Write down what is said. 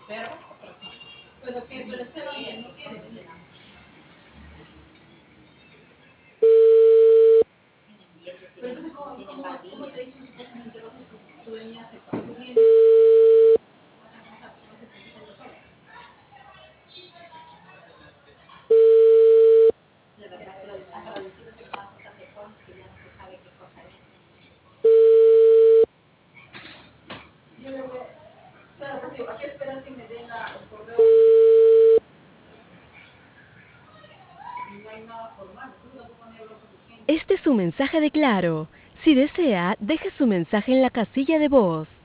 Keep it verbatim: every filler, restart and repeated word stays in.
Pero, pero que, pero es que no, no quiere. Pero entonces, ¿cómo, cómo, cómo te hizo supuestamente los hijos? Tú venías de Estados Unidos, vas a casar, vas a estar sola. De verdad que lo agradecido que estaba tocando cosas que ya no se sabe qué cosa es. Yo le voy a... Claro, pues digo, aquí esperar que me den la, el correo. No hay nada formal. Tú tampoco me hablas suficiente. Este es su mensaje de Claro. Si desea, deje su mensaje en la casilla de voz.